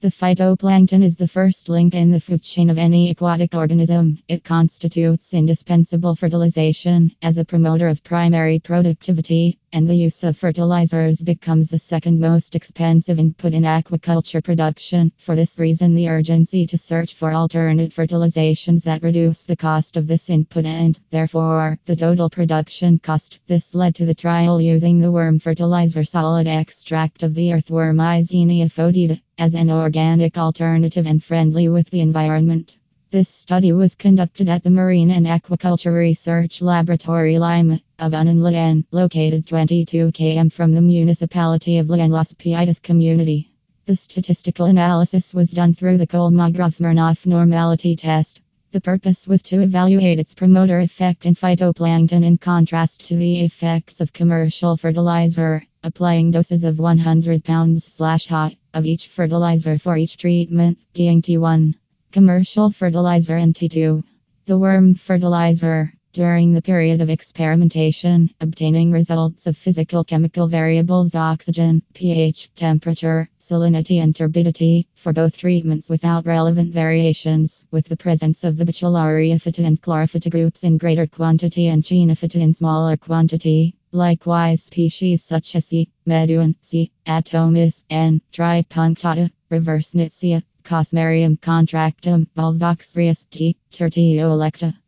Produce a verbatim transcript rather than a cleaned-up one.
The phytoplankton is the first link in the food chain of any aquatic organism. It constitutes indispensable fertilization as a promoter of primary productivity, and the use of fertilizers becomes the second most expensive input in aquaculture production. For this reason, the urgency to search for alternate fertilizations that reduce the cost of this input and, therefore, the total production cost. This led to the trial using the worm fertilizer solid extract of the earthworm Eisenia fotida as an organic alternative and friendly with the environment. This study was conducted at the Marine and Aquaculture Research Laboratory Lima of Unanlayan, located twenty-two kilometers from the municipality of Layan Las Piedras community. The statistical analysis was done through the Kolmogorov-Smirnov normality test. The purpose was to evaluate its promoter effect in phytoplankton in contrast to the effects of commercial fertilizer, applying doses of one hundred pounds slash hot of each fertilizer for each treatment, being T one. Commercial fertilizer and T two. The worm fertilizer. During the period of experimentation, obtaining results of physical chemical variables oxygen, pH, temperature, salinity and turbidity for both treatments without relevant variations, with the presence of the Bacillariophyta and Chlorophyta groups in greater quantity and Chenophyta in smaller quantity. Likewise, species such as C. meduan, C. atomis, and Tripunctata, Reverse Nitsia, Cosmerium contractum, Volvoxrius, T. tertiolecta.